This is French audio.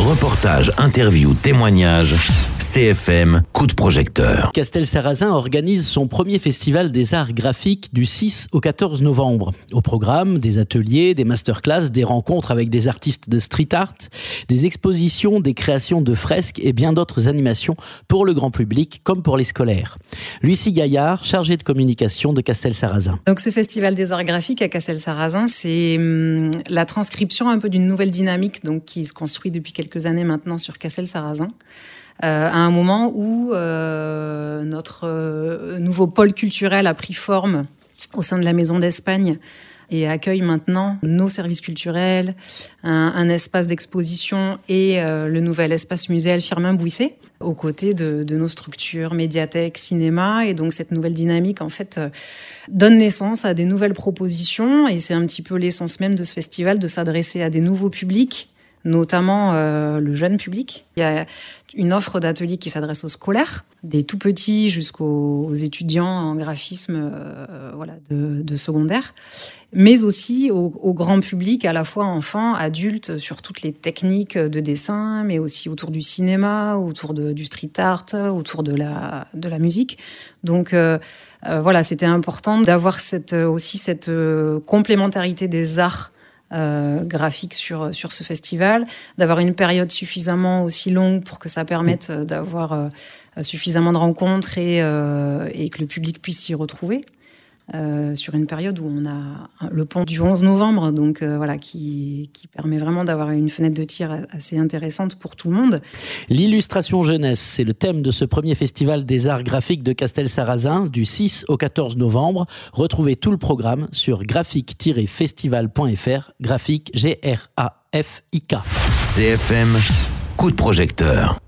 Reportages, interviews, témoignages, CFM, coup de projecteur. Castelsarrasin organise son premier festival des arts graphiques du 6 au 14 novembre. Au programme, des ateliers, des masterclass, des rencontres avec des artistes de street art, des expositions, des créations de fresques et bien d'autres animations pour le grand public comme pour les scolaires. Lucie Gaillard, chargée de communication de Castelsarrasin. Donc ce festival des arts graphiques à Castelsarrasin, c'est la transcription un peu d'une nouvelle dynamique donc, qui se construit depuis quelques années maintenant sur Castelsarrasin. À un moment où notre nouveau pôle culturel a pris forme au sein de la Maison d'Espagne et accueille maintenant nos services culturels, un espace d'exposition et le nouvel espace muséal Firmin-Bouissé, aux côtés de nos structures, médiathèques, cinéma. Et donc cette nouvelle dynamique, en fait, donne naissance à des nouvelles propositions. Et c'est un petit peu l'essence même de ce festival, de s'adresser à des nouveaux publics, notamment le jeune public. Il y a une offre d'ateliers qui s'adresse aux scolaires, des tout petits jusqu'aux étudiants en graphisme de secondaire, mais aussi au grand public, à la fois enfants, adultes, sur toutes les techniques de dessin, mais aussi autour du cinéma, autour du street art, autour de la musique. Donc c'était important d'avoir cette complémentarité des arts graphique sur ce festival, d'avoir une période suffisamment aussi longue pour que ça permette d'avoir suffisamment de rencontres et que le public puisse s'y retrouver sur une période où on a le pont du 11 novembre donc qui permet vraiment d'avoir une fenêtre de tir assez intéressante pour tout le monde. L'illustration jeunesse, c'est le thème de ce premier festival des arts graphiques de Castelsarrasin du 6 au 14 novembre. Retrouvez tout le programme sur graphique-festival.fr, graphique Grafik. CFM, coup de projecteur.